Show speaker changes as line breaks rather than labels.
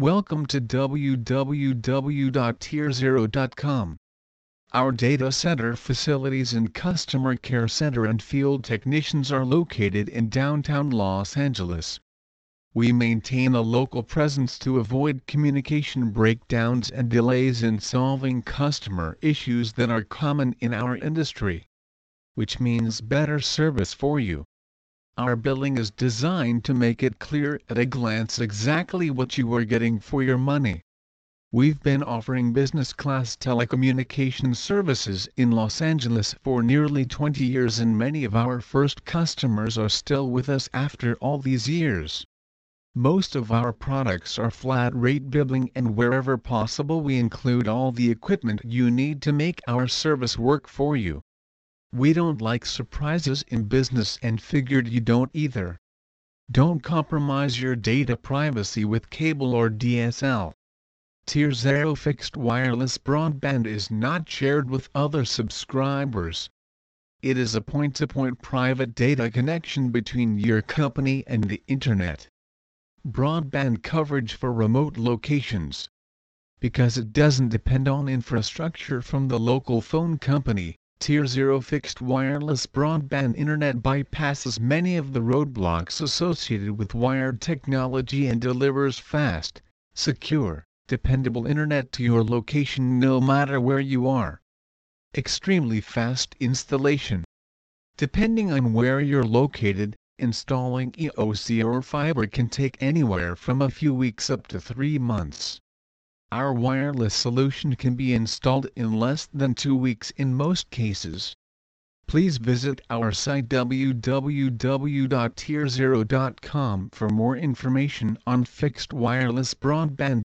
Welcome to www.tierzero.com. Our data center facilities and customer care center and field technicians are located in downtown Los Angeles. We maintain a local presence to avoid communication breakdowns and delays in solving customer issues that are common in our industry, which means better service for you. Our billing is designed to make it clear at a glance exactly what you are getting for your money. We've been offering business-class telecommunications services in Los Angeles for nearly 20 years, and many of our first customers are still with us after all these years. Most of our products are flat-rate billing, and wherever possible we include all the equipment you need to make our service work for you. We don't like surprises in business and figured you don't either. Don't compromise your data privacy with cable or DSL. Tier Zero fixed wireless broadband is not shared with other subscribers. It is a point-to-point private data connection between your company and the Internet. Broadband coverage for remote locations. Because it doesn't depend on infrastructure from the local phone company, Tier Zero fixed wireless broadband internet bypasses many of the roadblocks associated with wired technology and delivers fast, secure, dependable internet to your location no matter where you are. Extremely fast installation. Depending on where you're located, installing EOC or fiber can take anywhere from a few weeks up to 3 months. Our wireless solution can be installed in less than 2 weeks in most cases. Please visit our site www.tierzero.com for more information on fixed wireless broadband